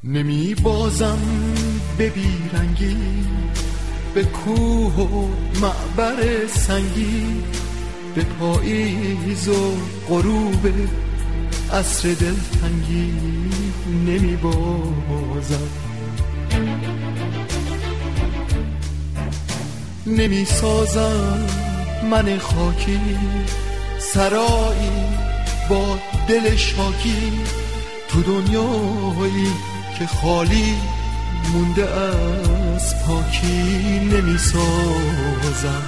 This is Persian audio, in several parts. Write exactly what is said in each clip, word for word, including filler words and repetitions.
نمی بازم به بیرنگی، به کوه و معبر سنگی، به پاییز و غروب عصر دلتنگی نمی بازم. نمی سازم من خاکی سرایی با دل شاکی، تو دنیایی که خالی مونده از پاکی نمی سازم.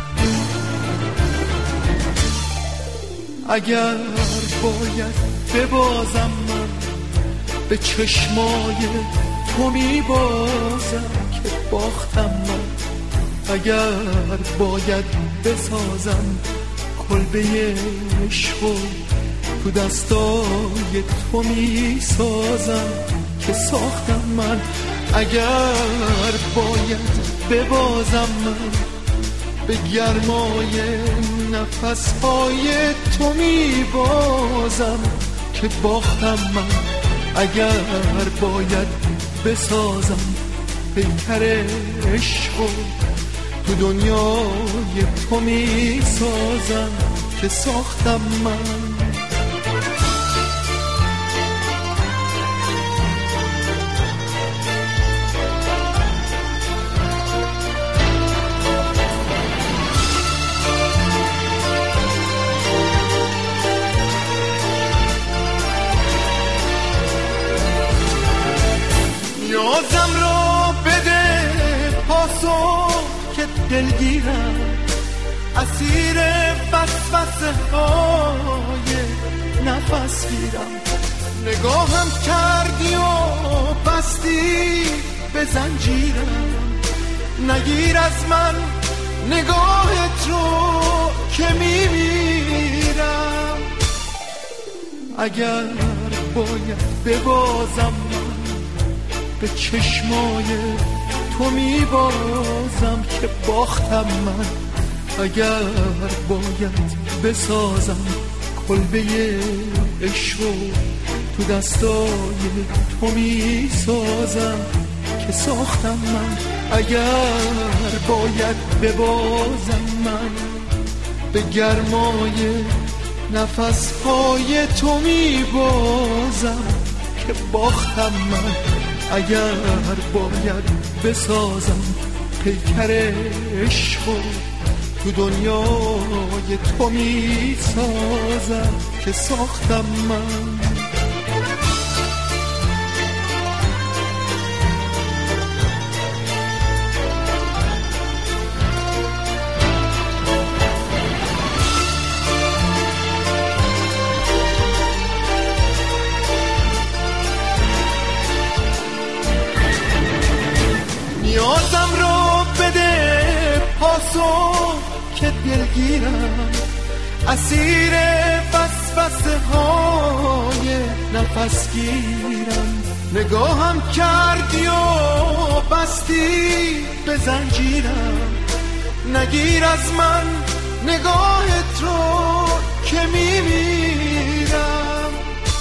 اگر باید ببازم من به چشمای تو می بازم که باختم من. اگر باید بسازم کلبه عشقو تو دستای تو می سازم که ساختم من. اگر باید ببازم من به گرمای نفسهای تو می بازم که باختم من. اگر باید بسازم پیکر عشقو تو دنیای تو می سازم که ساختم من. نیازم رو بده پاسو که دلگیرم، اسیر وسوسه های نفس گیرم. نگاهم کردی و بستی به زنجیرم، نگیر از من نگاهت رو که میمیرم. اگر باید ببازم من به چشمای تو میبازم که باختم من. اگر باید بسازم کلبه عشقو تو دستای تو میسازم که ساختم من. اگر باید ببازم من به گرمای نفسهای تو میبازم که باختم من. اگر باید بسازم پیکر عشقو تو دنیای تو می سازم که ساختم من. نیازم رو بده پاسو که دلگیرم، اسیر وسوسه های نفس گیرم. نگاهم کردی و بستی به زنجیرم، نگیر از من نگاهت رو که میمیرم.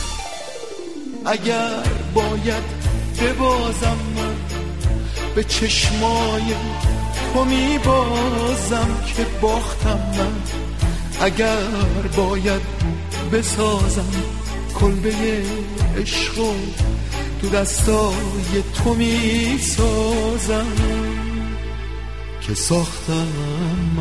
اگر باید ببازم من به چشمای تو میبازم که باختم من. اگر باید بسازم کلبه عشقو تو دستای تو میسازم که ساختم من.